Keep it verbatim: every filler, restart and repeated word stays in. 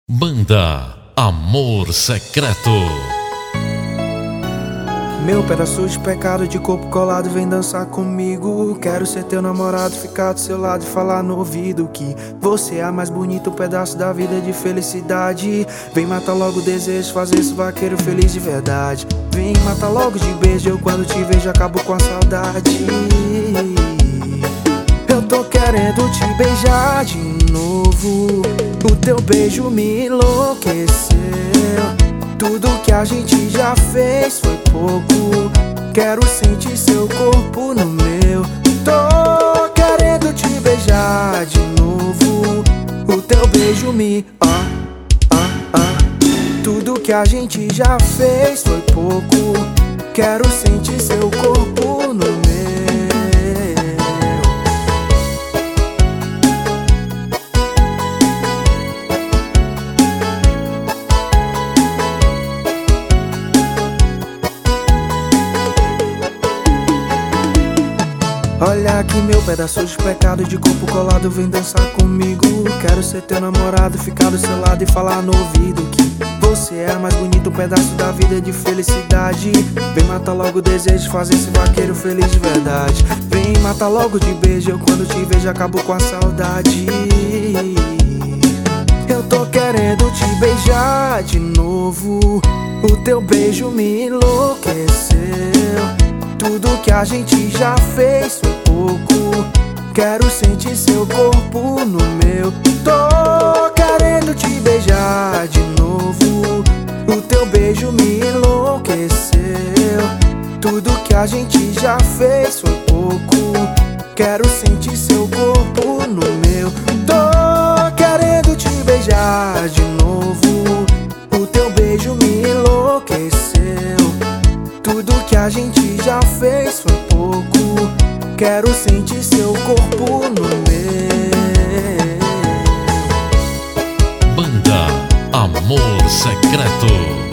Banda Amor Secreto. Meu pedaço de pecado, de corpo colado, vem dançar comigo. Quero ser teu namorado, ficar do seu lado e falar no ouvido que você é a mais bonita, um pedaço da vida de felicidade. Vem matar logo o desejo, fazer esse vaqueiro feliz de verdade. Vem matar logo de beijo, eu quando te vejo acabo com a saudade. Eu tô querendo te beijar de novo, o teu beijo me enlouqueceu. Tudo que a gente já fez foi pouco, quero sentir seu corpo no meu. Tô querendo te beijar de novo, o teu beijo me... Ah, ah, ah. Tudo que a gente já fez foi pouco, quero sentir seu corpo no meu. Olha aqui meu pedaço de pecado, de corpo colado, vem dançar comigo. Quero ser teu namorado, ficar do seu lado e falar no ouvido que você é a mais bonita, um pedaço da vida de felicidade. Vem matar logo o desejo, fazer esse vaqueiro feliz de verdade. Vem matar logo de beijo, eu quando te vejo acabo com a saudade. Eu tô querendo te beijar de novo, o teu beijo me enlouqueceu. Tudo que a gente já fez foi pouco, quero sentir seu corpo no meu. Tô querendo te beijar de novo, o teu beijo me enlouqueceu. Tudo que a gente já fez foi pouco, quero sentir seu corpo no meu. Tô querendo te beijar de novo, o teu beijo me enlouqueceu. Tudo que a gente já fez foi pouco, quero sentir seu corpo no meu. Banda Amor Secreto.